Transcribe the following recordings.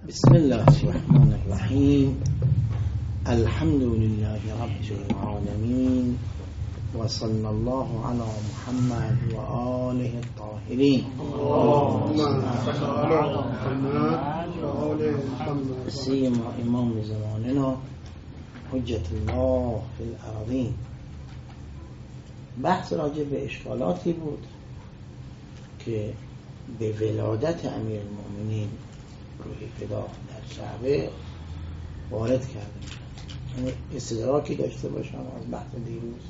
بسم الله الرحمن الرحیم. الحمد لله رب العالمین و صلی الله علی محمد و آله الطاهرین. سیما امام زماننا حجت الله فی الارضین. بحث راجع به اشکالاتی بود که به ولادت امیر المؤمنین روحی فدا در شعبه وارد کرده، یعنی استدراکی داشته باشم از بحث دیروز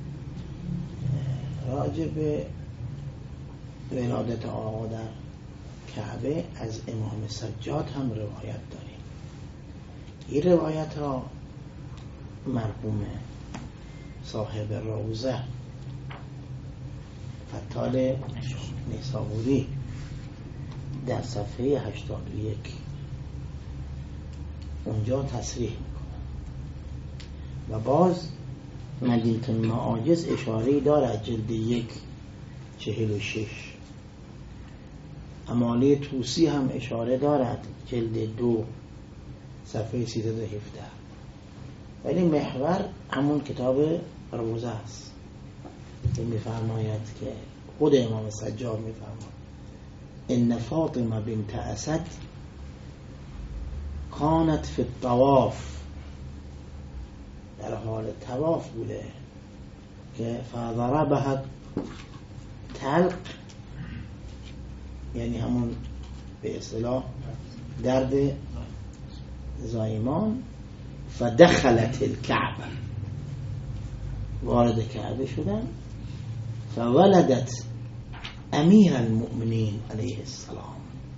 راجع به ولادت آقا در کعبه از امام سجاد هم روایت داریم. این روایت ها مرحوم صاحب روزه فتال نیسابوری در صفحه 81 اونجا تصریح میکنه و باز مدینة المعاجز اشاره دارد جلد 1 46. امالی توسی هم اشاره دارد جلد 2 صفحه 317. ولی محور همون کتاب روزه است که میفرماید که خود امام سجاد میفرماید ان فاطمه بنت اسد کانت فی الطواف، در حال طواف بوده که فضربها تلق، یعنی همون به اصطلاح درد زایمان، فدخلت الكعبه، وارد کعبه شدن، فولدت امیر المؤمنین علیه السلام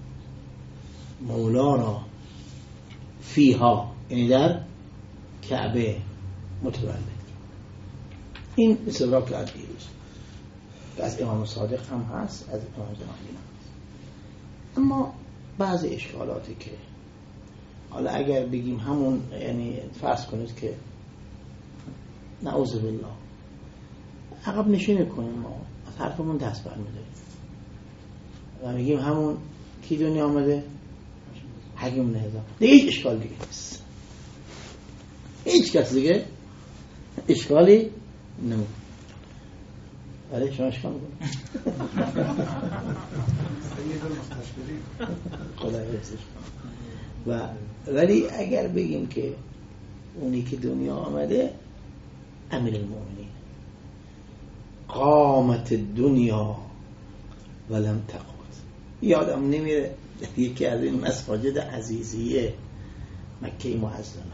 مولانا فیها، یعنی در کعبه متولد. این استدراک از دیروز از امام صادق هم هست، از امام زمانی هم هست. اما بعض اشکالاتی که حالا اگر بگیم همون، یعنی فرض کنید که نعوذ بالله عقب نشینی کنیم، ما از حرفمون دست برمی‌داریم و میگیم همون کی دنیا آمده؟ حکیم بن حزام. دیگه هیچ اشکال دیگه نیست، هیچ کس دیگه اشکالی نمید. ولی شما اشکال میکنید خدا حفظش. و ولی اگر بگیم که اونی که دنیا آمده امیر المؤمنین، قامت دنیا ولم تقعد. یادم نمیره یکی از این مساجد عزیزیه مکه معظمه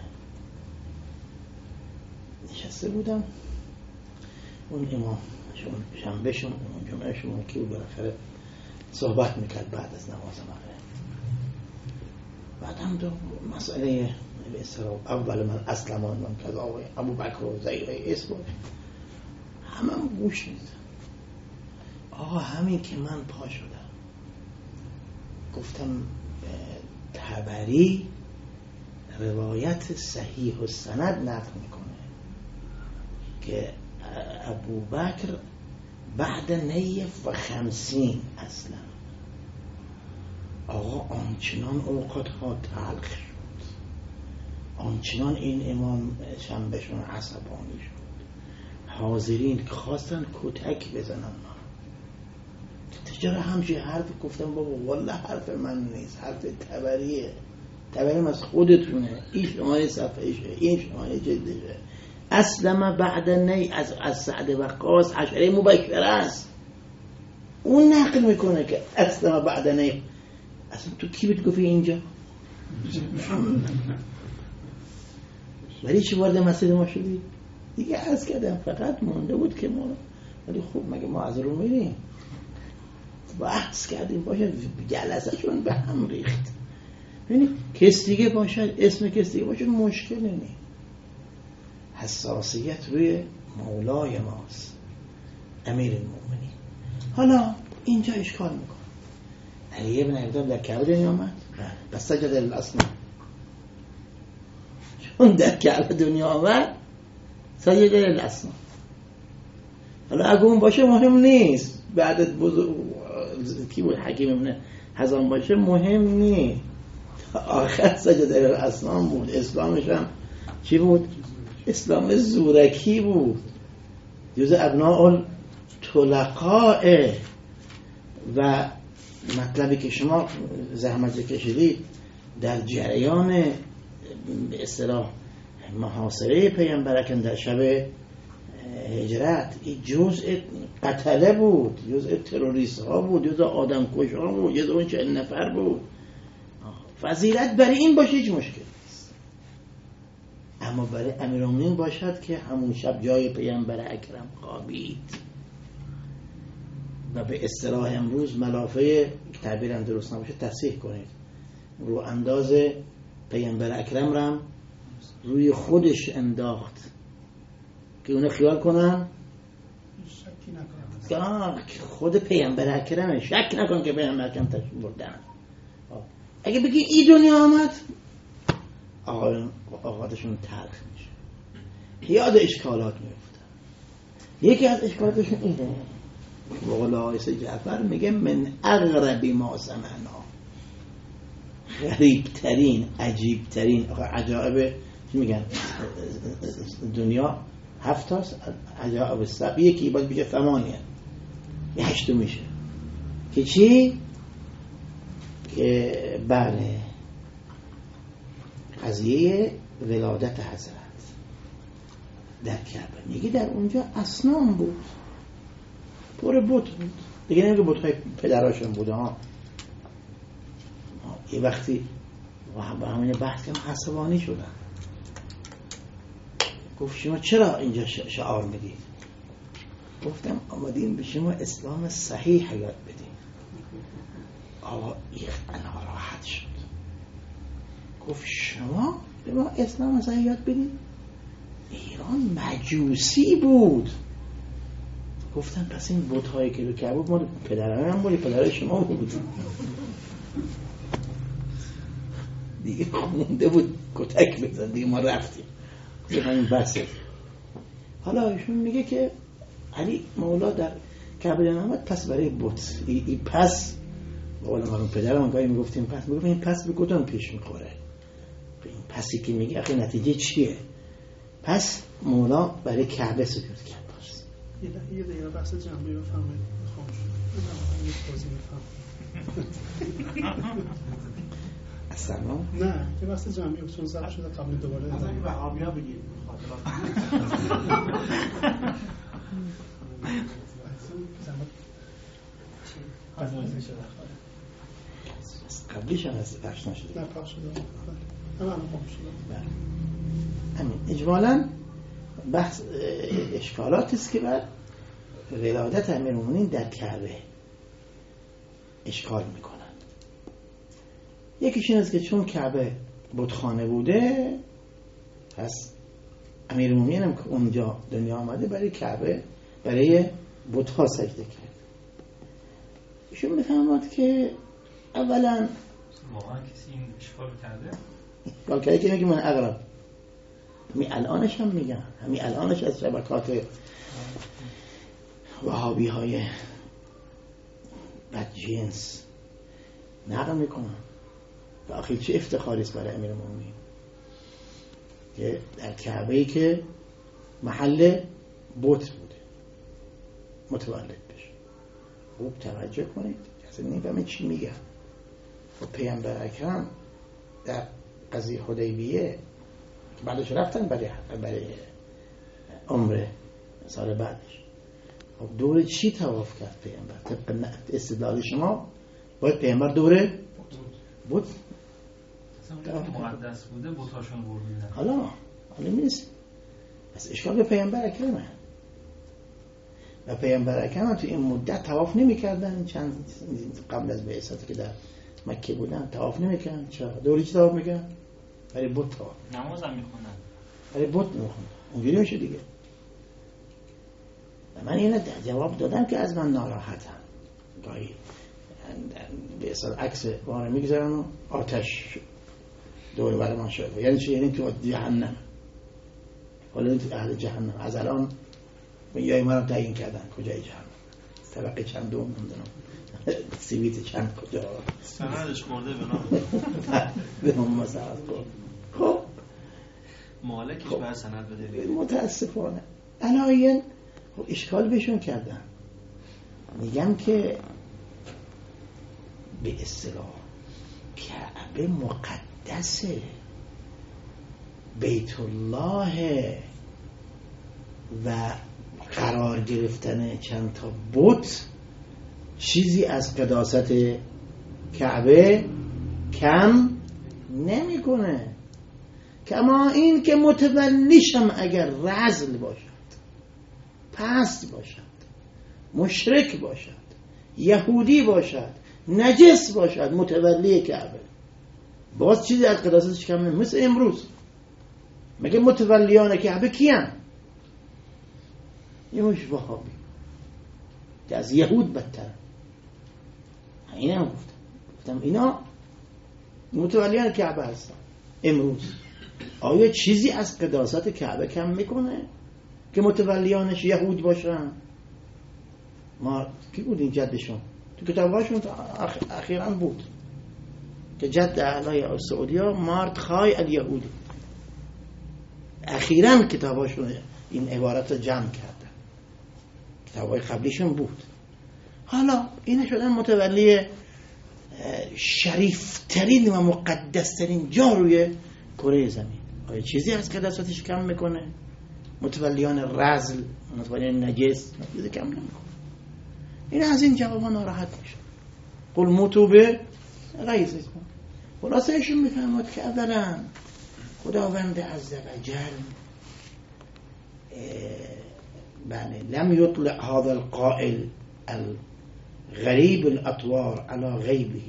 نشسته بودم، اون امام شنبهشون اون جمعهشون که بالاخره صحبت میکرد بعد از نماز مغرب. بعد هم دو مسئله به اصطلاح اول من اسلمان من کذا و ابو بکر و زید اسم همه گوش میدن. آقا همین که من پا شدم گفتم طبری روایت صحیح و سند نقل میکنه که ابو بکر بعد نیف و 50 اصلا آقا آنچنان اوقات ها تلخ شد، آنچنان این امام شنبهشون عصبانی شد، حاضرین خواستن کتک بزنن. تجاره همچه حرف گفتم بابا والله حرف من نیست، حرف طبریه، طبریم از خودتونه، این شماره صفحهشه، این شماره جلدشه. اسلم بعد نی از سعد وقاص عشره مبشره است، اون نقل میکنه که اسلم بعد نی. اصلا تو کی بهت گفتی اینجا؟ ولی چه وارد مسجد ما شدی؟ دیگه عرض کردم فقط مونده بود که ما، ولی خوب مگه ما از رو میریم بحث کردیم باشه جلسه شون به هم ریخت. یعنی کس دیگه باشد، اسم کس دیگه باشد مشکل نیست. حساسیت روی مولای ماست امیر المؤمنین. حالا اینجا اشکال میکنه علی ابن ابی طالب در کعبه دنیا آمد بس سجد للاصنام، چون در کعبه دنیا آمد سجد للاصنام. حالا اگه اون باشه مهم نیست، بعد کی بود حکیم ابن حزام باشه مهم نیست، آخر سجده الاصنام بود. اسلامش هم چی بود؟ اسلام زورکی بود، جز ابناء الطلقاء. و مطلبی که شما زحمت کشیدید در جریان به اصطلاح محاصره پیامبر اکرم در شب هجرت، این جزء قتله بود، جزء تروریست ها بود، جزء آدم کش ها بود، جزء اون 40 نفر بود. فضیلت برای این باشه هیچ مشکل نیست، اما برای امیرالمومنین باشد که همون شب جای پیامبر اکرم خوابید و به اصطلاح امروز ملافه، تعبیرم درست نباشه تصحیح کنید، رو انداز پیامبر اکرم رم روی خودش انداخت که اونو خیال کنن خود پیامبر اکرمه، شک نکن که پیامبر اکرم تشریف بردن. اگه بگی این دنیا آمد، آقاتشون تلخ میشه، یاد اشکالات میفتن. یکی از اشکالاتشون اینه، بقول آقای سید جعفر میگه من اغرب ما سمعنا، غریبترین، عجیبترین. عجائب چی میگن دنیا 7 تاست، عجائب السبع یکی باید بگه 8، یه 8 میشه که چی؟ که بله قضیه ولادت حضرت در کعبه. میگه در اونجا اصنام بود، پر بت بود دیگه، نمیگه بت‌های پدراشون بوده ها. یه وقتی با همین بحث کم عصبانی شدن، گفت شما چرا اینجا شعار میدید؟ گفتم آمدیم به شما اسلام صحیح یاد بدیم. آقا انا راحت شد، گفت شما به ما اسلام صحیح یاد بدید؟ ایران مجوسی بود. گفتم پس این بت‌هایی که رو کعبه بود ما پدران هم بود، پدرای شما بود دیگه خونده بود کتک بزن دیگه، ما رفتیم همین بسه. حالا ایشون میگه که علی مولا در کعبه آمد، پس برای بت این پس والا ما پدرم گاهی میگفتیم پس، میگفتیم این پس به کدوم پیش میخوره؟ به این پسی که میگه آخه نتیجه چیه؟ پس مولا برای کعبه سجود کرد. یه دقیقه بحث جنبی رو فهمید خاموش یه توضیح میفهم اصلا نه یه بحث جنبی رو چون ضبط شده قبل دوباره اصلا که وهابی‌ها بگید قبلیش هم از پخش نشده، نه پخش شده همه پخش شده. همین اجمالاً بحث اشکالاتی است که بر ولادت امیرالمومنین در کعبه اشکال میکنن. یکیش این است که چون کعبه بتخانه بوده، پس امیرالمومنین هم که اونجا دنیا آمده برای کعبه، برای بتها سجده کرد. ایشون میفهمد که اولا واقعا کسی این اشکال کرده؟ اشکال کرده که میگه من اغرب، همین الانش هم میگن، همین الانش از شبکات وهابی های بدجنس نقل میکنن و آخر چه افتخاری است برای امیرالمومنین که در کعبه‌ای که محل بت بوده متولد بشه. خوب توجه کنید، کسی نمیفهمه چی میگن. و پیامبر اکرم در قضیه حدیبیه بعدش رفتن برای عمره سال بعدش، خب دور چی طواف کرد پیامبر؟ طبق استدلال شما باید پیامبر دوره بود مقدس بوده بتاشون بردیدن. حالا نیست، پس اشکال به پیامبر اکرمه و پیامبر اکرم تو این مدت طواف نمی‌کردن. چند قبل از بعثت که در مکه بودن طواف نمی‌کردن. چرا؟ دوره چی طواف می‌کردن؟ برای بت طواف، نماز هم می‌خونن، برای بت می‌خونن. اونجوری میشه دیگه. من اینه جواب دادم که از من ناراحتم. گاهی به اصلا عکس وانه میگذارن و آتش دور بر ما شده. یعنی چی؟ یعنی تو جهنم، حالا تو اهل جهنم. از الان یه ما رو تعیین کردن کجای جهنم، طبقه چندم نمیدونم سیویت چند کجا سندش خورده به نام مسعود خورد. خب مالکش باید سند بده. متاسفانه علایین خب اشکال بهشون کردن، میگم که به اصطلاح کعبه مقدسه، بیت الله و قرار گرفتن چند تا بت چیزی از قداست کعبه کم نمیکنه. کما این که متولیشم اگر رذل باشد، پست باشد، مشرک باشد، یهودی باشد، نجس باشد، متولی کعبه باز چیزی از قداستش کم نمیکنه. مثل امروز مگه متولیان کعبه کیان؟ یه مش وهابی که از یهود بدتر. اینا گفتم اینا متولیان کعبه هستن امروز. آیا چیزی از قداست کعبه کم میکنه که متولیانش یهود باشن؟ ما کی بود این جدشون؟ تو کتاباشون اخیراً بود که جد اعلای سعودیا مردخای الیهودی. اخیراً کتاباشون این عبارت رو جمع کردن، کتابای قبلیشون بود. حالا اینا شدن متولی شریفترین و مقدسترین جا روی کره زمین. آیا چیزی از قداستش کم میکنه؟ متولیان رذل، متولیان نجس چیزی کم نمیکنه. این از این جوابا ناراحت میشه. قل موتو به غیظکم. خلاصه ایشون میفهمد که اولا خداوند عزوجل بله لم يطلع هذا القائل الغریب الاطوار على غیبه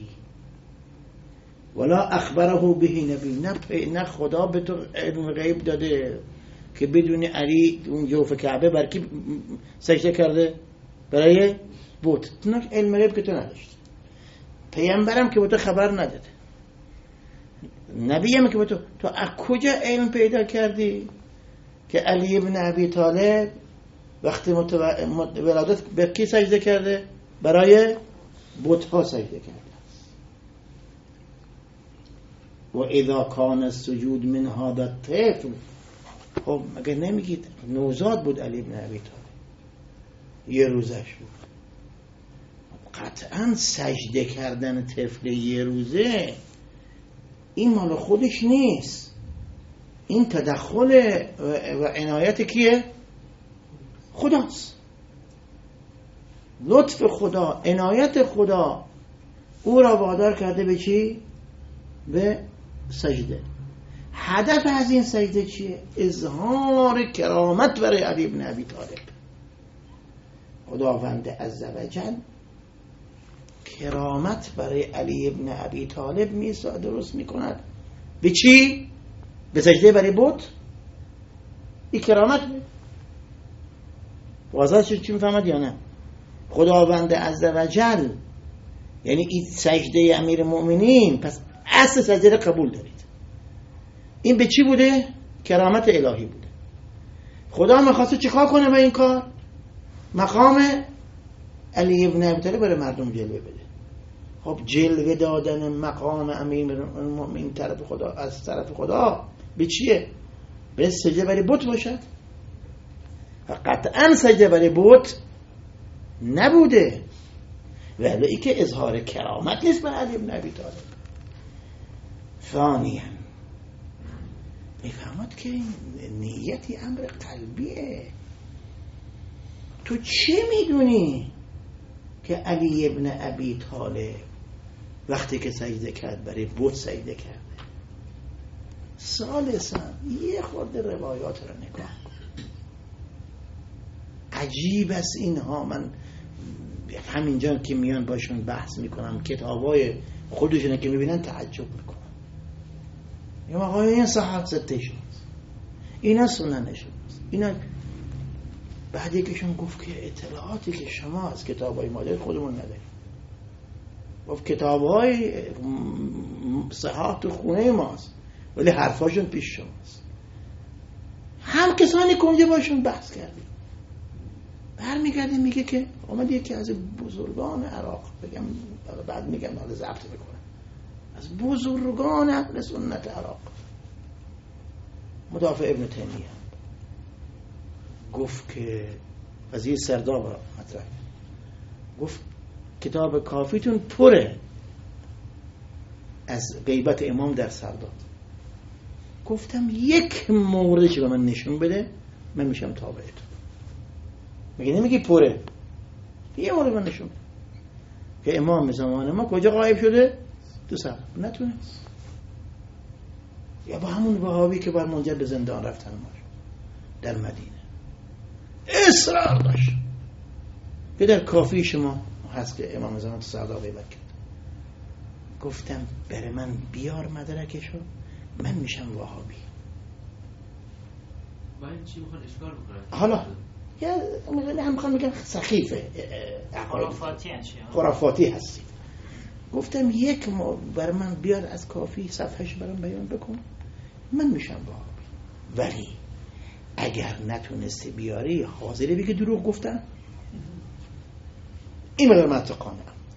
ولا اخبره به نبی. نه خدا به تو علم غیب داده که بدون علی اون جوف کعبه بر کی سجده کرده؟ برای بت. نه علم غیب که تو نداشت. پیامبرم که به تو خبر نداده. نبی هم که به تو از کجا علم پیدا کردی که علی ابن ابی طالب وقتی ولادت به کی سجده کرده؟ برای بت‌ها سجده کرده. و اذا کان السجود من هذا الطفل، خب مگه نمیگید نوزاد بود علی ابن ابی طالب، یه روزش بود. قطعا سجده کردن طفل یه روزه این مال خودش نیست، این تدخل و عنایت کیه؟ خداست. لطف خدا، عنایت خدا او را وادار کرده به چی؟ به سجده. هدف از این سجده چیه؟ اظهار کرامت برای علی ابن ابی طالب. خداوند عزوجل کرامت برای علی ابن ابی طالب درست میکند. به چی؟ به سجده برای بت؟ این کرامت بود. واضح شد چی میفهمد یا نه؟ خداوند عزوجل یعنی این سجده امیر المؤمنین، پس اصل سجده را قبول دارید. این به چی بوده؟ کرامت الهی بوده. خدا میخواسته چیکار کنه با این کار؟ مقام علی ابن ابی طالب برای مردم جلوه بده. خب جلوه دادن مقام امیر المؤمنین طرف خدا از طرف خدا به چیه؟ به سجده برای بت باشد. قطعا سجده برای بت نبوده، ولی ای که اظهار کرامت نیست برای علی ابن ابی طالب. ثانیاً میفهمد که نیتی امر قلبیه. تو چه میدونی که علی ابن ابی طالب وقتی که سجده کرد برای بت سجده کرده؟ ثالثاً یه خورده روایات رو نگاه کن. عجیب است اینها. من همینجا که میان باشون بحث میکنم، کتابای خودشونه که میبینن تعجب میکنم. یا آقای این صحت ستشون اینا سننشون اینا. بعد یکیشون گفت که اطلاعاتی که شما از کتابای ما دارید خودمون نداریم. گفت کتابای صحت تو خونه ماست ولی حرفاشون پیش شماست. هم کسانی که اونجا باشون بحث کردیم برمیگرده میگه که آمد یکی از بزرگان عراق، بگم بعد میگم حالا ضبط میکنم، از بزرگان اهل سنت عراق، مدافع ابن تیمیه، گفت که قضیه سرداب را مطرح، گفت کتاب کافیتون پره از غیبت امام در سرداب. گفتم یک موردش به من نشون بده من میشم تابعتون. میگه نمیگی پره، یه مورد من نشون بده که امام زمان ما کجا غایب شده تو سرداب. نتونست. یا با همون وهابی که بر منجر به زندان رفتن ما در مدینه اصرار داشت که در کافی شما هست که امام زمان تو سرداب غیبت کرد. گفتم بره من بیار مدرکشو، من میشم وهابی. با این چی میخوان اشکال بکنن؟ حالا یا هم میخوام بگم سخیفه خرافاتی هستی. گفتم یک بر من بیار از کافی صفحهش برام بیان بکن، من میشم وهابی. ولی اگر نتونستی بیاری حاضری بگی دروغ گفتن؟ این مقدار من قانعم.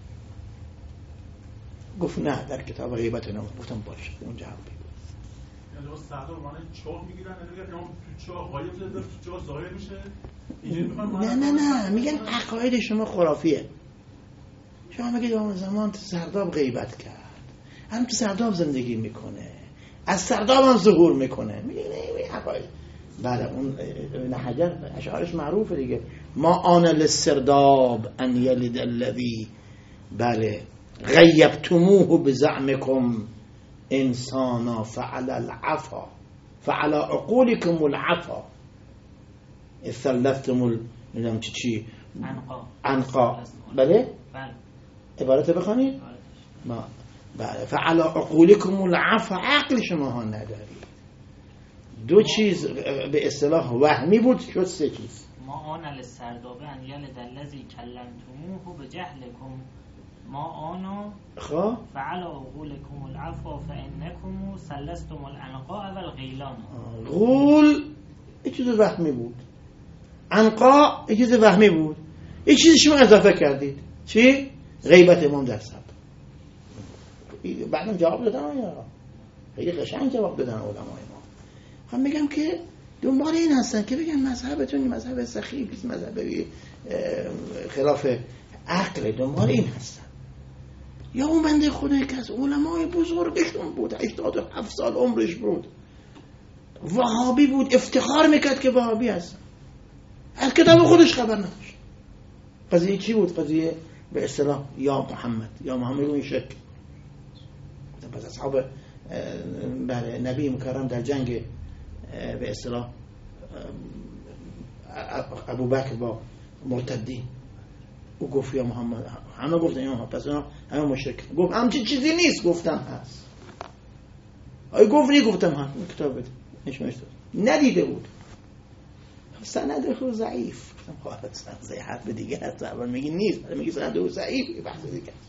گفت نه در کتاب غیبت نام. گفتم باشه اونجا هم بگو. یعنی لباس سردار معنی چاه میگیرن، میگن امام تو چاه غایب شده، تو چاه ظاهر میشه. نه میگن عقاید شما خرافیه. شما میگید امام زمان تو سرداب غیبت کرد، هم تو سرداب زندگی میکنه، از سرداب هم ظهور میکنه. میگه نه عقاید. بله اون ابن حجر اشعارش معروفه دیگه، ما آن للسرداب ان یلد الذی بله غیبتموه بزعمکم انسانا فعل العفا فعل عقولکم العفا اثلثتم نمیدونم چی عنقا. بله عبارت بخونید ما بله فعل عقولکم العفا. عقل شما ها ندارید. دو چیز به اصطلاح وهمی بود، شد سه چیز. ما آن للسرداب ان یلد الذی کلمتموه بجهلکم ما آنا فعل عقولکم العفو فانکم سلستم العنقاء والغیلان. غول یه چیز وهمی بود، عنقا یه چیز وهمی بود، یه چیزی شما اضافه کردید. چی؟ غیبت امام در سرداب. بعدم جواب دادن یا خیلی قشنگ جواب دادن علمای ما. هم میگم که دنبال این هستن که بگن مذهبتون مذهب سخیف، مذهب خلاف عقل، دنبال این هستن. یا اون بنده خدایی که از علمای بزرگشون بود، 87 سال عمرش بود، وهابی بود، افتخار میکرد که وهابی هست، از کتاب خودش خبر نداشت. قضیه چی بود؟ قضیه به اصطلاح یا محمد این شک. پس اصحاب بله نبی مکرم در جنگ به اصطلاح ابوبکر با مرتدین، او گفت یا محمد، همه گفتن یا محمد، پس همه مشرک. گفت همچین چیزی نیست. گفتم هست. آیا گفت گفتم هست. این کتاب بده نشونش داد، ندیده بود. سند خود ضعیف. گفتم خواهد سند ضعیف به دیگه هست، اول میگی نیست، میگی سند او ضعیف، بحث دیگه است.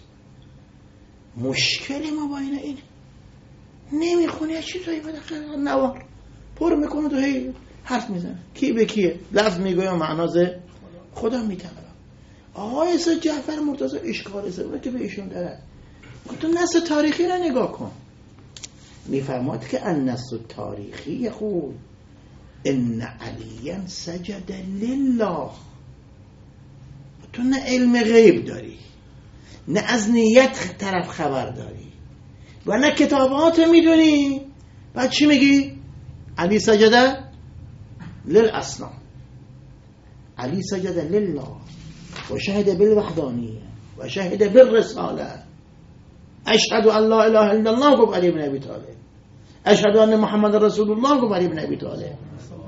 مشکل ما با اینه نمیخونه چیزایی بالاخره نوار پر میکنه تو هی حرف میزنه، کی به کیه، لفظ میگه معناز خدا میتونه. آقای سید جعفر مرتضی اشکال سوره که به ایشون داره، تو نص تاریخی را نگاه کن. میفرماد که النص تاریخی یقول ان علیا سجد لله. تو نه علم غیب داری، نه از نیت طرف خبر داری و نه کتابات میدونی، بعد چی میگی؟ علی سجد للاصنام، علی سجد لله و شهد بالوحدانیه و شهد بالرساله. اشهد ان لا اله الا الله گفت علی بن ابی طالب، اشهد ان محمد رسول الله گفت علی بن ابی طالب.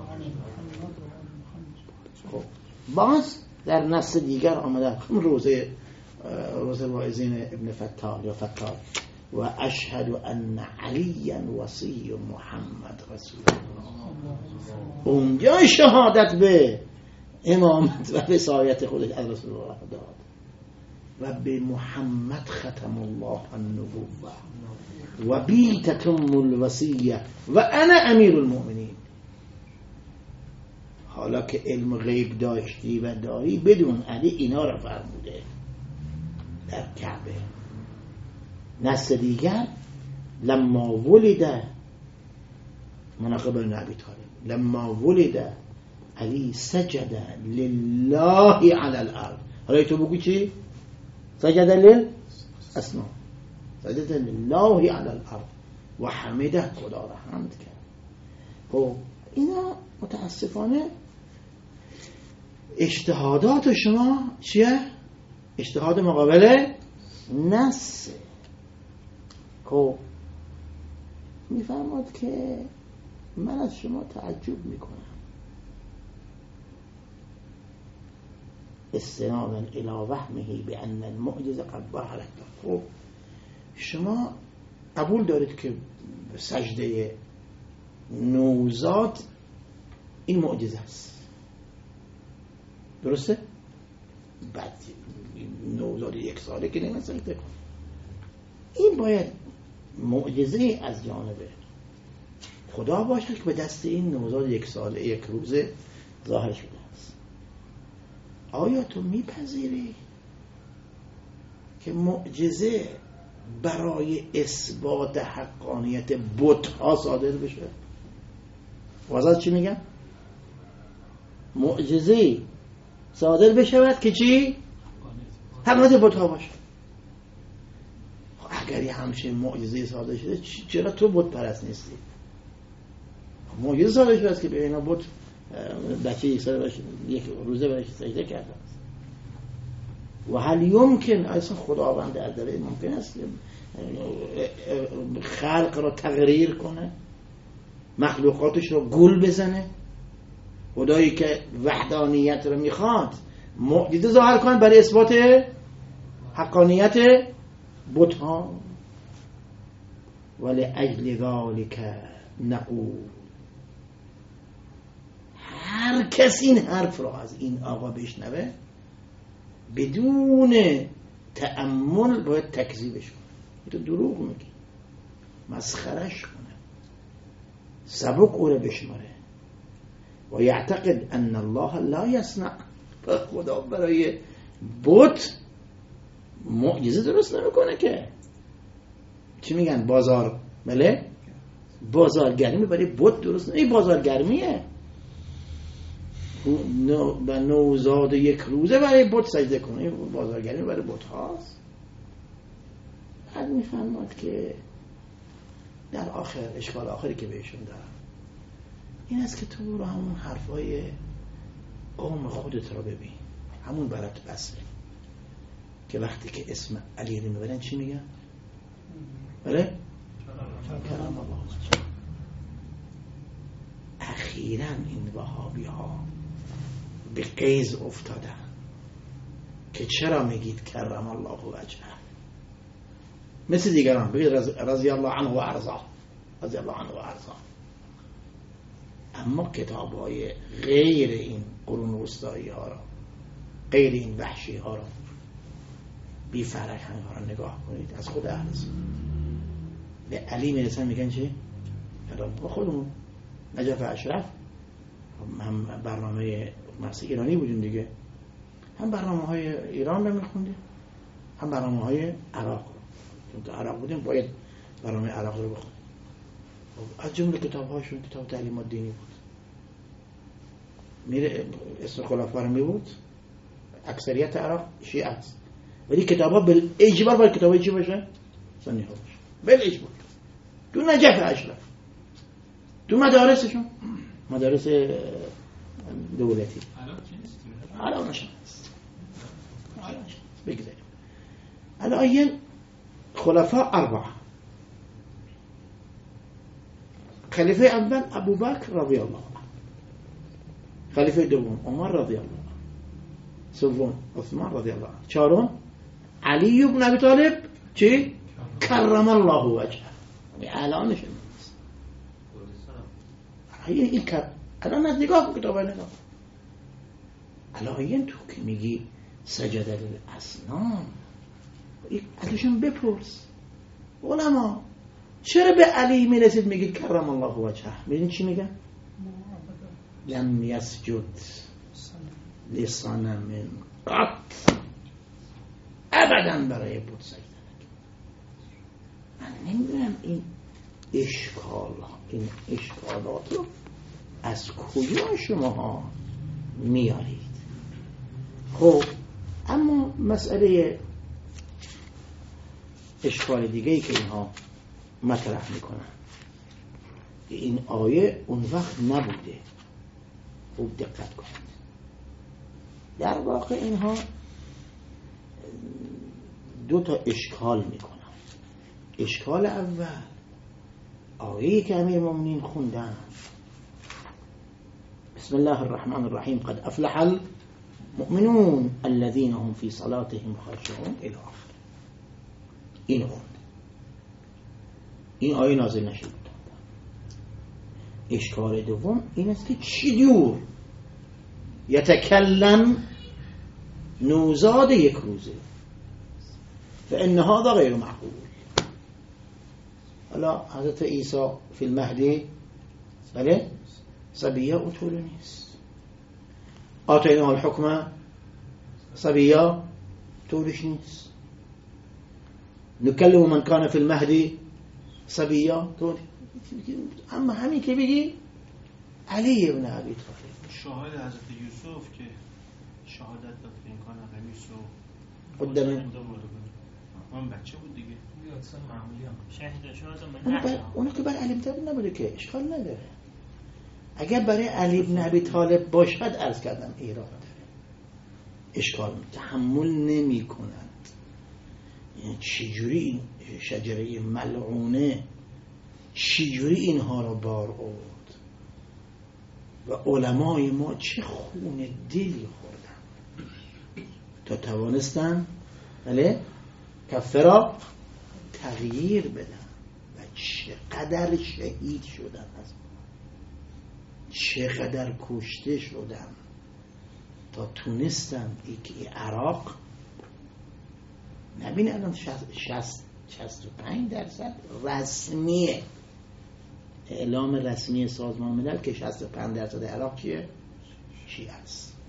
خب باز در نص دیگر آمده روزه واعظین ابن فتال یا فتال و اشهد ان علی وصی محمد رسول الله. اونجا شهادت به امامت و وصایت خودش از رسول الله داد و به محمد ختم الله النبوة و بی تتم الوصیه و انا امیر المؤمنین. حالا که علم غیب داشتی و داری بدون علی اینا را فرموده در کعبه. نص دیگر لما ولد مناقب نبی طالب لما ولد علی سجد لله علی الارض. حالا تو بگو چی؟ سجد للأصنام، سجد لله علی الارض و حمده، خدا را حمد کرد. خب اینا متاسفانه اجتهادات شما چیه؟ اجتهاد مقابل نص. خب میفرماد که من از شما تعجب میکنم استنادا الى وهمه بان المعجزه قد ظهرت. خب شما قبول دارید که سجده نوزاد این معجزه است، درسته؟ بعد نوزاد 1 ساله که نمی‌سجده سجده کنه، این باید معجزه از جانب خدا باشه که به دست این نوزاد 1 ساله 1 روزه ظاهر شده است. آیا تو میپذیری که معجزه برای اثبات حقانیت بت‌ها صادر بشه؟ واسه چی میگم؟ معجزه صادر بشود که چی؟ حقانیت بت‌ها باشه. اگر یه همچین معجزه صادر شده چرا تو بت پرست نیستی؟ معجزه صادر شده است که به اینا بت بچه 1 ساله باشه 1 روزه برایش سجده کرده است. و هل یمکن اصلا خداوند عزوجل ممکن است خلق را تغییر کنه، مخلوقاتش را گول بزنه؟ خدایی که وحدانیت را میخواد معجزه ظاهر کنه برای اثبات حقانیت بت‌ها. ولی اجل ذالک نقول، هر کس این حرف را از این آقا بشنوه بدون تأمل باید تکذیبش کنه. تو دروغ میگی، مسخرش کنه، سبک او را بشماره و یعتقد ان الله لا یصنع. خدا برای بت معجزه درست نمیکنه که. چی میگن؟ بازار بله؟ بازارگرمی برای بت درست نمیکنه. این بازارگرمیه. و نوزاد 1 روزه برای بت سجده کنه، این بازارگرمی برای بت هاست. بعد میفهمد که در آخر اشکال آخری که بهشون دارم این است که تو رو همون حرفای قوم خودت را ببین، همون برات بسه که وقتی که اسم علی رو میبرن چی میگن؟ بله؟ کرم الله وجهه. اخیراً این وهابی ها به قیز افتادن که چرا میگید کرم الله وجهه؟ مثل دیگران بگید رضی الله عنه و ارضاه، رضی الله عنه و ارضاه. اما کتاب های غیر این قرون وسطایی ها را، غیر این وحشی ها را، بی فرهنگ ها را نگاه کنید از خود اهل سنت به علی میرسن میگن چی؟ با خودمون نجف اشرف هم برنامه مرسی ایرانی بودیم دیگه، هم برنامه های ایران رو میخوندیم هم برنامه های عراق رو. چون تو عراق بودیم باید برنامه عراق رو بخونیم. از جمله کتاب هاشون کتاب تعلیمات دینی بود. میره اسم خلفا رو میبود، اکثریت عراق شیعه است، ولی کتاب ها بالاجبار باید کتاب های چی باشه؟ سنی ها باشه بالاجبار. تو نجف اشرف، تو مدارسشون، مدارس دولتی الان نشون است. بگذاریم الان خلفاء 4، خلیفه اول ابوبکر رضی الله عنه، خلیفه دوم عمر رضی الله عنه، سوم عثمان رضی الله عنه، چهارم علی بن ابی طالب چی؟ کرم الله وجهه. الان نشون است. این الان از نگاه کن کتاب نگاه. الان تو که میگی سجده للاصنام، ازشون بپرس علما چرا به علی میرسید میگید کرم الله وجهه؟ میدین چی میگن؟ لم یسجد لصنم قط، ابدا برای بت سجده نکرد. من نمیدونم این اشکالات رو از کجا شماها میارید؟ خب اما مسئله اشکال دیگه‌ای که اینها مطرح میکنن، این آیه اون وقت نبوده. خوب دقت کنید. در واقع اینها دو تا اشکال میکنن. اشکال اول، آیه‌ای که امیرالمومنین خوندن، بسم الله الرحمن الرحیم قد افلح المؤمنون الذين هم في صلاتهم خاشعون الی آخر. اینو خوند. این آیه نازل نشد. اشکال دوم این است که چجور یتکلم نوزاد یک روزه فإن هذا غیر معقول. حالا حضرت عیسی فی المهدی بله صبیه اطول نیست، آتیناه الحکمه صبیه طولش نیست، نکلم من کان فی المهدی صبیه طول. اما همین که بگی علی ابن ابی طالب شاهد حضرت یوسف که شهادت داد که این کان یوسف قدامه اون بچه بود دیگه، اصلا معمولی هم شهید اونو که برای علی ابن ابی نبوده که اشکال نداره. اگر برای علی ابن ابی طالب باشد عرض کردم ایراد داره، اشکال تحمل نمی کنند. یعنی چجوری این شجره ملعونه چجوری اینها را بار آورد و علمای ما چه خون دلی خوردن تا توانستن بله کفه را تغییر بدن و چقدر شهید شدن، از چقدر کشته شدن تا تونستن که عراق نبینه الان 65% رسمیه، اعلام رسمی سازمان ملل که 65% عراق چیه؟ شیعه است.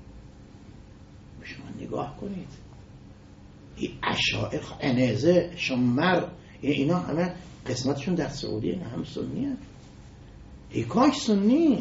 شما نگاه کنید این اشاعر انزه شمر اینا همه قسمتشون در سعودیه، نه هم سنی هست. ای کاش سنی،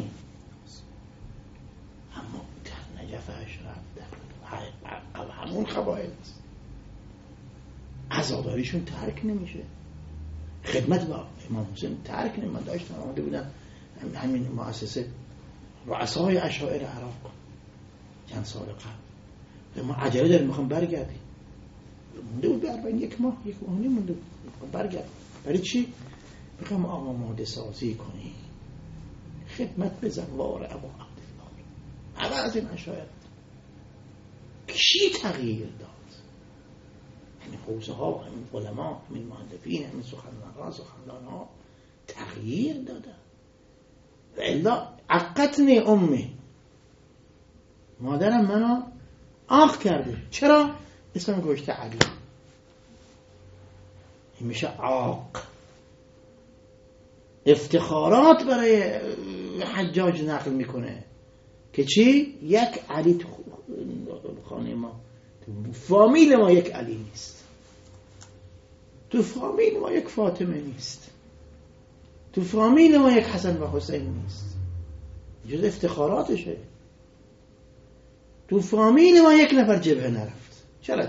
اما در نجف اشرف در همون قبایل است، عزاداریشون ترک نمیشه، خدمت با امام حسین ترک نمیشه. من داشتم آمده بودم همین مؤسسه رؤسای اشاعره عراق چند سال قبل، ما عجله داریم میخوام برگردیم، مونده بود به 41 ماه مونده بود میخوام برگردیم. برای چی؟ میخوام آماده سازی کنی خدمت به زوار ابو عبدالله. همه از این اشاعره کی تغییر داد؟ همین حوزه ها و همین علما، همین مؤلفین، همین سخنران ها تغییر دادن. و الا عقتنی امي، مادرم منو آخ کرده. چرا؟ اسم گوشت علی. این میشه عاق. افتخارات برای حجاج نقل میکنه که چی؟ یک علی تو خانه ما، تو فامیل ما یک علی نیست، تو فامیل ما یک فاطمه نیست، تو فامیل ما یک حسن و حسین نیست. جز افتخاراتشه. تو فامیل ما یک نفر جبهه نرفت. چرا؟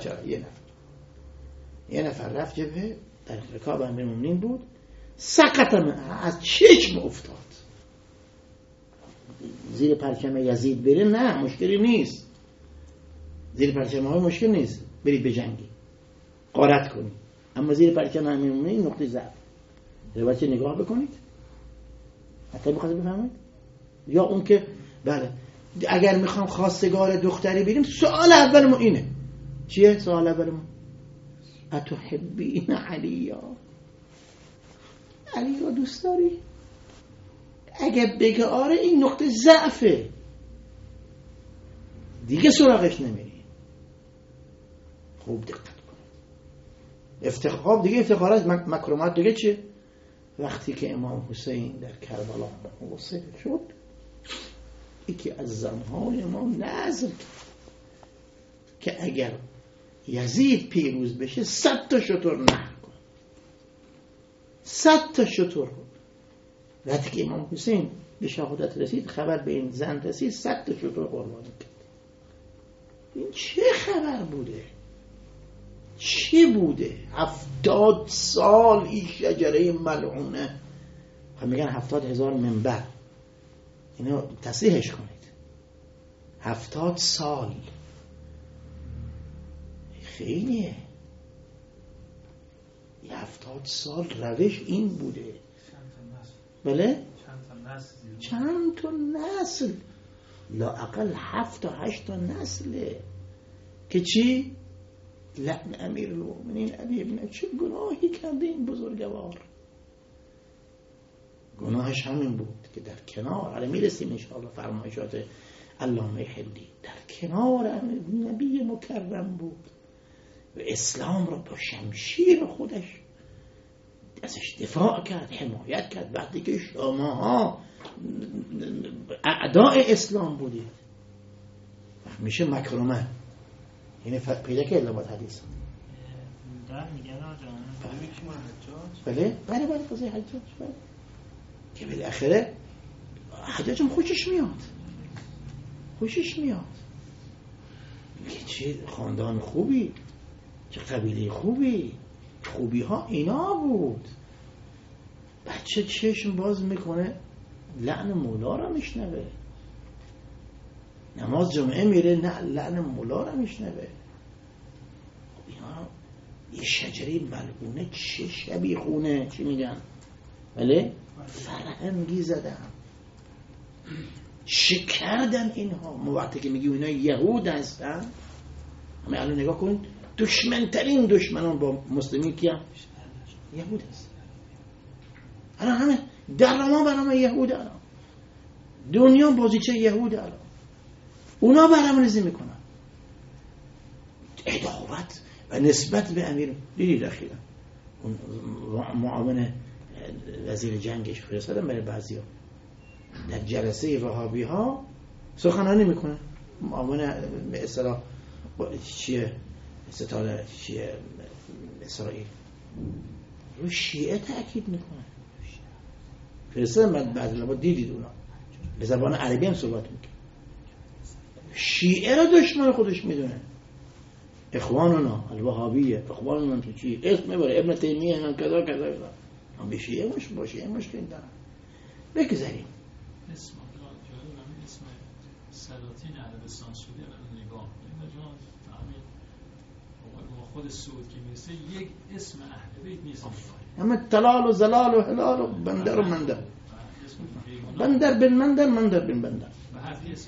یه نفر رفت جبهه، در رکاب امیرالمومنین بود، سقط از چشم افتاد. زیر پرچم یزید بره نه مشکلی نیست، زیر پرچم های مشکل نیست، برید به جنگی غارت کنید، اما زیر پرچم امیرالمومنین نقطه ضعف. بچه نگاه بکنید حتی بخواید بفهمید. یا اون که بله اگر میخوام خواستگار دختری بریم، سوال اول ما اینه. چیه سوال اول ما؟ اتحبین علی رو دوست داری؟ اگه بگه آره این نقطه ضعفه، دیگه سراغش نمیری. خوب دقت کن. افتخار دیگه، افتخارات مکرمات دیگه چه؟ وقتی که امام حسین در کربلا وصل شد یکی از زنهای ما نذر که اگر یزید پیروز بشه 100 تا شتر نحر کن. 100 تا شتر. وقتی که امام حسین به شهادت رسید، خبر به این زن رسید، 100 تا شتر قربانی کرد. این چه خبر بوده؟ چه بوده؟ 70 سال این شجره ملعونه، هم میگن 70,000 منبر، اینو تصحیحش کنید. 70 سال خیلیه. 70 سال روش این بوده. بله؟ چند تا نسل، لااقل 7 تا 8 تا نسله که چی؟ لعن امیر المؤمنین علی ابن، چه گناهی کرده این بزرگوار. گناهش همین بود که در کنار، حالا میرسیم انشاءالله فرمایشات علامه حلی، در کنار نبی مکرم بود و اسلام را با شمشیر خودش ازش دفاع کرد، حمایت کرد. وقتی که شماها اعداء اسلام بودید میشه مکرمه. یعنی پیدا که علامات حدیث در میگن بله قضیه حجاج، بله که بالاخره حجاج هم خوشش میاد میگه چه خاندان خوبی، چه قبیله خوبی ها اینا بود. بچه چشم باز میکنه لعن مولا را میشنوه، نماز جمعه میره نه لعن مولا را میشنوه. اینا یه شجره ملعونه چه شبیه خونه، چی میگن؟ بله؟ فرهنگی زدن، چه کردن اینها. ما وقتی که میگیم اینا یهود هستن، همه الان نگاه کنید، دشمنترین دشمنان با مسلمین کیم؟ یهود هست. الان همه در ما برنامه یهود، الان دنیا بازیچه یهود، الان اونا برنامه‌ریزی میکنن. عداوت و نسبت به امیر. دیدید اخیراً اون معاون وزیر جنگش فرستادن برای بعضیا در جلسه وهابی ها سخنرانی میکنه. معاون به اصطلاح چیه ستاره چیه اسرائیل رو شیعه تأکید میکنه. فرستادن بعد لابد دیدید اونا به زبان عربی هم صحبت میکنه. شیعه رو دشمن خودش میدونه. اخواننا الوهابیه، اخواننا تو چی اسم میبره، ابن تیمیه هم کذا کذا. هم به شیعه باشه مشکل دارن. بگذاریم اسم سلاطین عربستان شده الان نگاه کنیم ما خود سعود که میرسه یک اسم اهل بیت نیست. اما تلال و زلال و حلال و بندر و مندر، بندر بن مندر، مندر بن بندر و هر اسم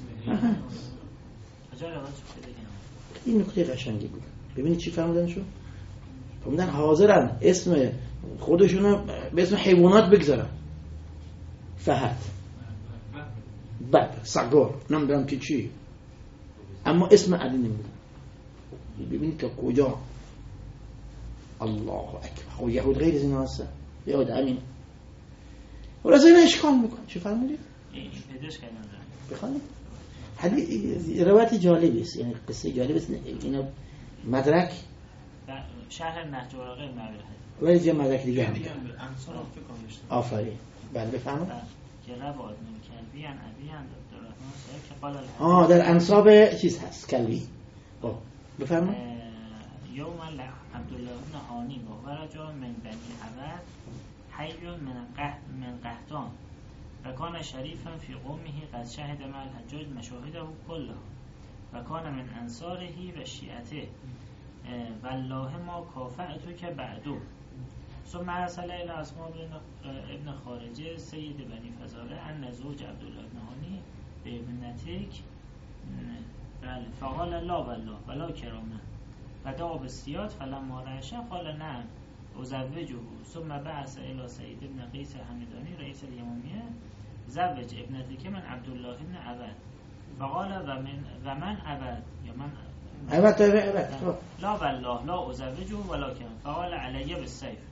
این نکته قشنگی بود. ببینید چی فرمودن شو؟ فرمودن حاضرن اسم خودشونو به اسم حیوانات بگذارن. فهد، بدر، سگار، نمیدونم که چی، اما اسم علی نمیدونم. ببینید تا کجا. الله اکبر. خب یهود غیر از این هسته، یهود همین و از این اشکال میکن. چی فرمودید؟ پیداش کردن بخوانید. روایت جالبی است، یعنی قصه جالبی است. اینا مدرک شهر نهج البلاغه معبر ولی جای مدرک دیگه هم آفرین. بله بفهمید که رواد من کلبی ان ابی ان عبدالرحمن صاحب که قال در انصاب چیز هست کلبی. بفهمید یوم عبدالله بن هانی و رجل من بنی عبد حی من قحطان و کان شریفا فی قومه قد شهد مع الحجاج مشاهده كلها و کان من انصاره و شیعته والله ما کافأتو که بعدو ثم ارسل الى اسماء ابن خارجه سید بنی فزاره ان زوج عبدالله بن هانی به ابنتک بله فقال لا والله ولا کرامه و دعا بالسیاد فلما رعشه قال نعم ازوجه ثم بعث الى سید ابن قیس حمدانی رئیس الیمامیه زوج ابنتک من عبدالله بن عبد فقال و من عبد یا من عبد لا والله لا ازوجه ولا کرامه فقال علی بالسیف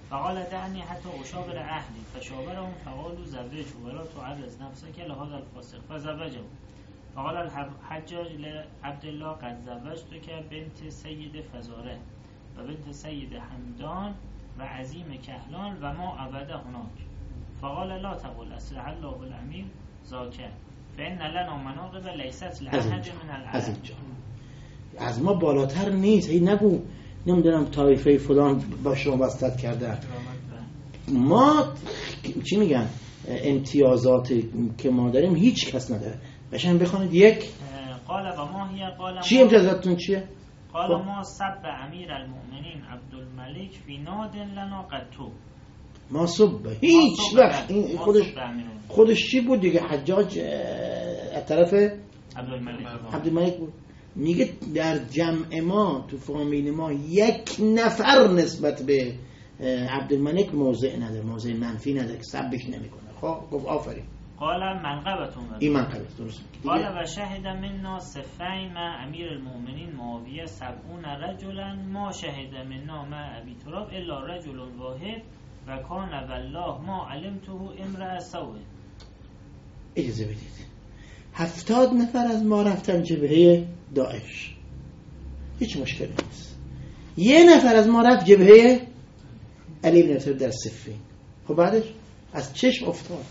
فقال دعني حتی اشاور اهلی فشاورهم فقالوا زوجه ولا تعرض نفسك لهذا الفاسق فزوجه. فقال الحجاج لعبدالله قد زوجتك بنت سید فزاره و بنت سید حمدان و عظیم کهلان و ما ابدا هناک. فقال لا تقل اصلح الله الامیر ذاکر فإن لنا مناقب لیست لأحد من العرب. از ما بالاتر نیست. هی نگو نمیدونم طایفه فلان با شما واسطت کرده. ما چی میگن امتیازاتی که ما داریم هیچ کس نداره. قشنگ بخونید. یک قال و ما هی قال چی امتیازاتتون چیه؟ قال ما سب امیر المؤمنین عبدالملک فی ناد لنا قطو. ما صبح هیچ وقت این خودش چی بود دیگه؟ حجاج از طرف عبدالملک بود. میگه در جمع ما تو فامیل ما یک نفر نسبت به عبدالملک موضع نداره، موضع منفی نداره که سبش نمیکنه. خب گفت آفرین. قال منقبتون این منقبت درست. قال و شهد منا صفین مع امیر المؤمنین معاویه 70 رجلا ما شهد منا مع ابی تراب الا رجل واحد و کان والله ما علمته امرأ سوء. اجازه بدید 70 نفر از ما رفتن جبهه داعش، هیچ مشکلی نیست. یه نفر از ما رفت جبهه علی بن ابی طالب در صفین. خب بعدش از چشم افتاد.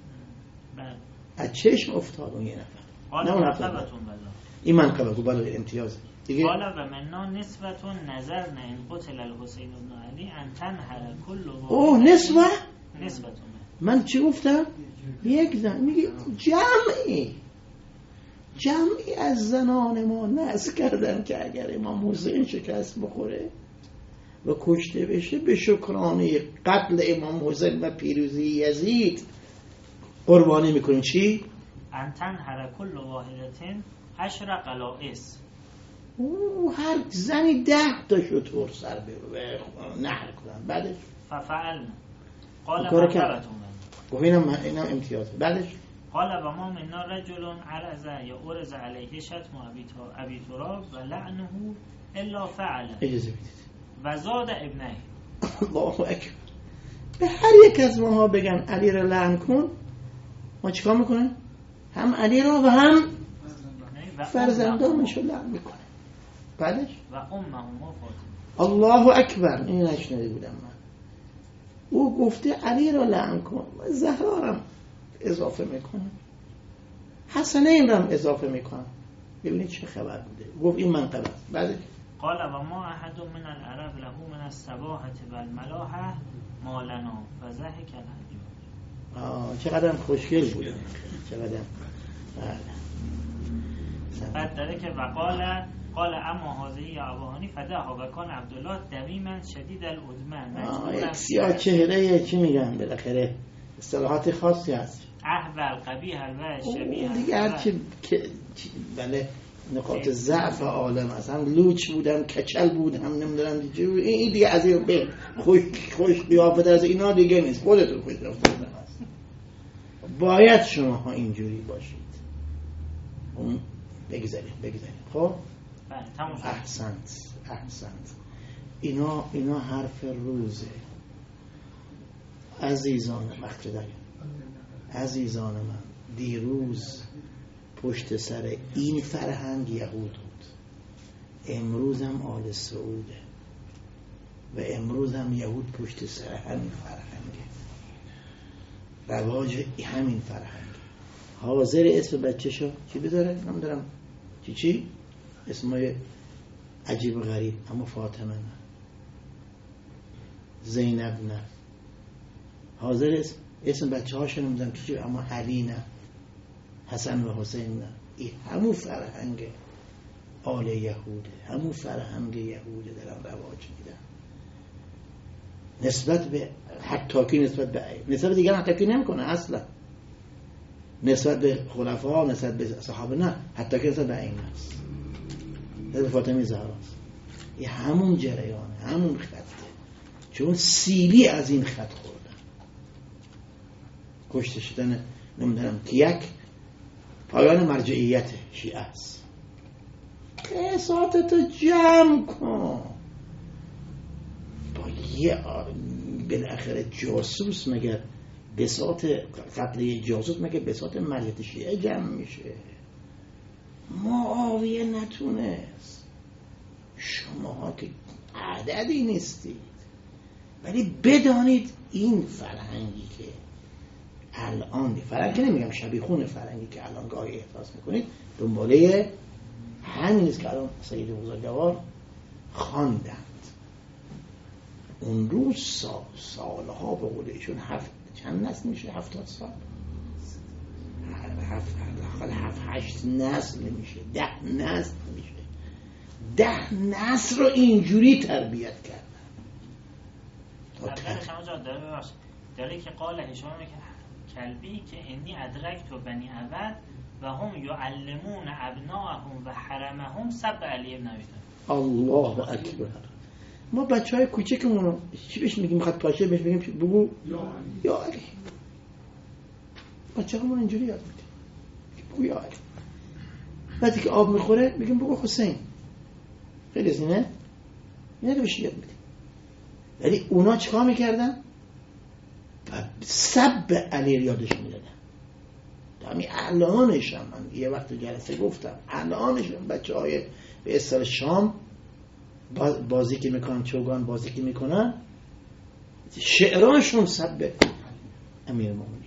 از چشم افتاد اون یه نفر. نه اون نفر. این منقبه برای امتیاز دیگه. قال و منا نسبتون نظر نه این قتل الحسین بن علی ان تنهر کل واحد. اوه نسبتون. من چی گفتم؟ یک زن میگه جمعی از زنان ما نذر کردن که اگر امام حسین شکست بخوره و کشته بشه به شکرانه قتل امام حسین و پیروزی یزید قربانی میکنین. چی؟ انتن هر کل واحدتین 10 قلائص. هر زنی 10 تا شتر سر به نهر کنن. بعدش ففعلنا قال منقبتون گفت اینم امتیاز. بعدش قال و ما منا رجل عرض یا ارز علیه شتم ابی تراب و لعنه الا فعل. اجازه بدید و زاد ابنه. الله اکبر. به هر یک از ماها بگن علی را لعن کن، ما چیکار میکنن؟ هم علی را و هم فرزندانش رو لعن میکنن. بعدش و امه فاطمه. الله اکبر. این نشنیده بودم من. او گفته علی را لعن کن، زهرا را اضافه میکنن، حسنه این را اضافه میکنن. ببینید چه خبر بوده. گفت این منقبه. بعدش قال و ما احد من العرب له من السباحه والملاحه ما لنا فضحك الحجاج. چقدر خوشگل بوده. چقدر. بعد داره که قال اما هذه یا اباهانی فداها و کان عبدالله دمیما شدید العدمه. یک سیاه چهره چی میگن بالاخره اصطلاحات خاصی هست. احول قبیح الوجه شبیه دیگه هرچی بله نقاط ضعف عالم اصلا لوچ بودم کچل بودم نمیدونم این دیگه از این به خوش قیافه از اینا دیگه نیست. خودتون خوش قیافه هست. باید شما ها اینجوری باشید. بگذارید خب احسنت. اینا حرف روزه. عزیزان من دیروز پشت سر این فرهنگ یهود بود، امروز هم آل سعوده و امروز هم یهود پشت سر همین فرهنگه، رواج همین فرهنگ. حاضر اسم بچه‌شو چی بذاره؟ نمیدونم چی اسمای عجیب و غریب، اما فاطمه نه، زینب نه، حاضر اسم بچه هاش نمیدونم چی، اما علی نه، حسن و حسین نه. این همون فرهنگ آل یهوده، همون فرهنگ یهوده دارن رواج میدن. نسبت به حتاکی نسبت دیگر حتاکی نمیکنه اصلا. نسبت به خلفا، نسبت به صحابه نه، حتاکی نسبت به این است. نسبت به فاطمه زهراست. این همون جریانه، همون خطه، چون سیلی از این خط خوردن. کشته شدن نمیدونم یک پایان مرجعیت شیعه است. احساساتتو جمع کن. با بالاخره جاسوس مگر بساط قتل جاسوس مگر بساط ملیت شیعه جمع میشه؟ معاویه نتونست. شما که عددی نیستید، ولی بدانید این فرهنگی که الان فرهنگ نمیگم شبیخون فرهنگی که الان گاهی احساس میکنید دنباله همین است که الان سید بزرگوار خواندند. اون روز سالها به قول ایشون چند نسل میشه؟ 70 سال، 7-8 نسل میشه، 10 نسل میشه. 10 نسل رو اینجوری تربیت کردن. داره که قال هشام کلبی که انی ادرکت و بنی عبد و هم یعلمون ابناءهم و حرمهم سب علی ابن ابی طالب. الله اکبر. ما بچهای کوچکمون چی بهش میگیم؟ میخواد پاشه بهش میگیم بگو یا علی. بچه‌مون اینجوری یاد میدیم بگو یا علی. بعدی که آب میخوره میگیم بگو حسین. خیلی زینه اینا رو بهش یاد میدیم. ولی اونا چیکار میکردن؟ سب علی یادش میدادن. همین الانش هم من یه وقت جلسه گفتم، الانش هم بچه‌های به اصطلاح شام بازی که میکنن، چوگان بازی که میکنن، شعرانشون سب امیر المؤمنین.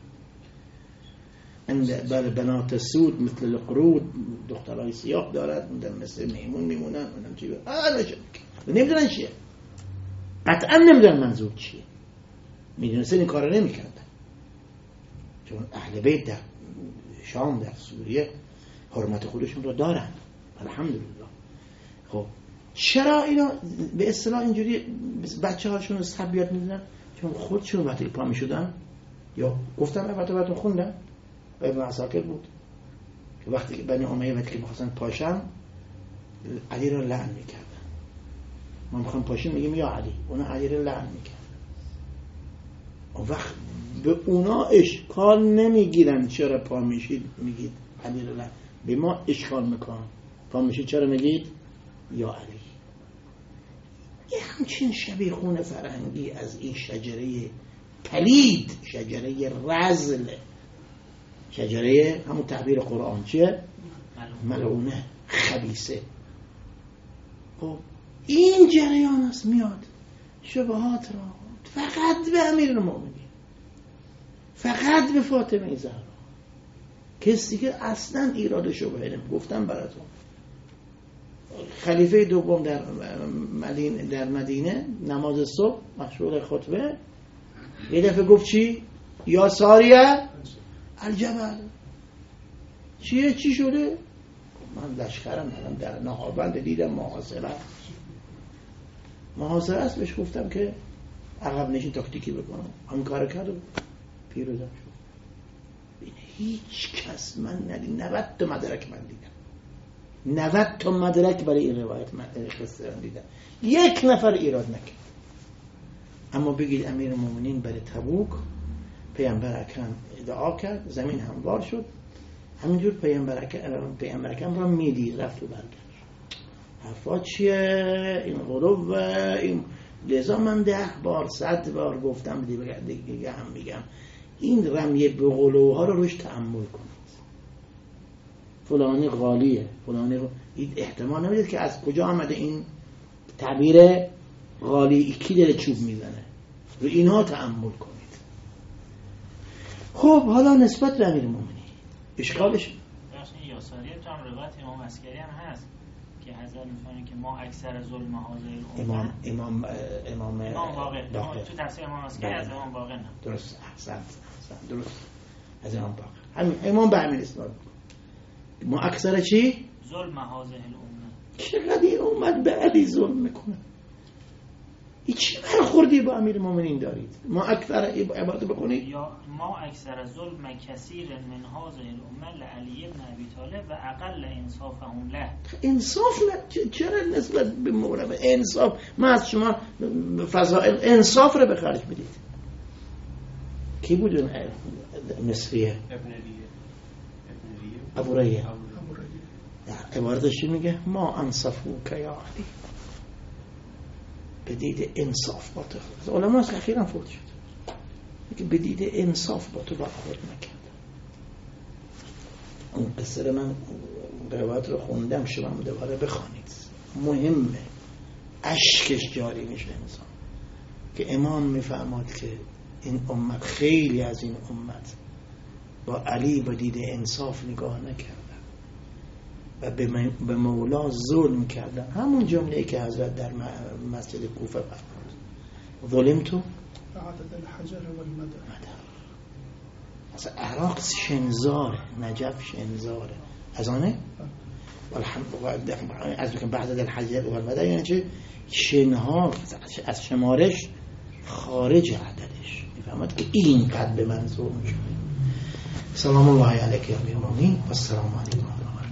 بله بنات سود مثل القرود، دخترای سیاه دارد مثل میمون میمونن. اونم چی نمیدونن چیه، قطعا نمیدونن منظور چیه. میدونستن این کار رو نمیکردن، چون اهل بیت در شام در سوریه حرمت خودشون رو دارن الحمدلله. خب چرا اینا به اصطلاح اینجوری بچه هاشون رو سبیات میدونن؟ چون خودشون وقتی پا میشدن، یا گفتم براتون خوندم ابن عساکر بود که وقتی که بنی امیه وقتی که میخواستن پاشن علی رو لعن میکردن. ما میخوام پاشیم میگیم یا علی، اونا علی رو لعن میکردن. اون وقت به اونا اشکال نمیگیرن چرا پا میشید میگید علی رو لعن، به ما اشکال میکنن. پا میشید چرا میگید یا علی. یه همچین شبیخون فرهنگی از این شجره پلید، شجره رذل، شجره همون تعبیر قرآن چیه؟ ملعونه، خبیثه. خب این جریان است میاد شبهات را فقط به امیرالمومنین، فقط به فاطمه زهرا، کسی که اصلا ایراد شبهه نمی. گفتم براتون خلیفه دوم در مدینه نماز صبح مشغول خطبه، یه دفعه گفت چی؟ یا ساریه الجبل. چی شده؟ من لشکرم الان در نهاربند دیدم محاصره است. بهش گفتم که عقب نشین تاکتیکی بکنم، همین کار کرد و پیروزم شد. هیچ کس من ندید 90 تا مدرک من دیدم، 90 تا مدرک برای این روایت من قصه دیدم، یک نفر ایراد نکرد. اما بگید امیرالمومنین برای تبوک پیامبر اکرم ادعا کرد، زمین هموار شد، همینجور پیامبر اکرم را میدید، رفت و برگشت. حرفا چیه؟ این غلو و این لذا من 10 بار 100 بار گفتم دیگه هم میگم این رمیه به غلوها رو روش تأمل کنید. فلانی غالیه، فلانی این احتمال نمیدید که از کجا آمده این تعبیر غالی، کی داره چوب میزنه، رو اینها تأمل کنید. خب حالا نسبت به امیرالمومنین اشکالش یاساریه تو هم روایت امام عسکری هم هست که حضرت میفرمایند که ما اکثر ظلم هذه الامه امام باقر تو تفسیر امام عسکری از امام باقر نه. درست، احسنت درست، از امام باقر. همین امام به همین اسناد ما اکثر چی؟ ظلم هذه الامه. چقدر این امت به علی ظلم میکنه. این چی برخوردی با امیرالمومنین دارید؟ ما اکثر عبادت بکنید یا ما اکثر ظلم کثیر من هذه الامه لعلی بن ابی طالب و اقل انصافهم له. انصاف نه، چرا نسبت به مورد انصاف ما از شما فضائل انصاف رو به خرج بدید. کی بود اون مصریه؟ ابو ریه. عبارتش چی میگه؟ ما انصفو که یا علی. به دید انصاف با تو علما از اخیرا فوت شد که به دید انصاف با تو برخورد نکردن. اون قصه من روایت رو خوندم، شما هم دوباره بخوانید، مهمه، اشکش جاری میشه انسان که امام میفرماد که این امت، خیلی از این امت با علی با دید انصاف نگاه نکردن و به مولا ظلم کردن. همون جمله که حضرت در مسجد کوفه فرمود ظلمتو عدد الحجر والمدر. مثلا عراق شنزاره، نجف شنزاره، از آنه از که بعد الحجر والمدر یعنی چه؟ شنها از شمارش خارج عددش. میفهمد که این قد به منظور میشه. سلام الله علیک یا امیر المؤمنین و السلام علیکم.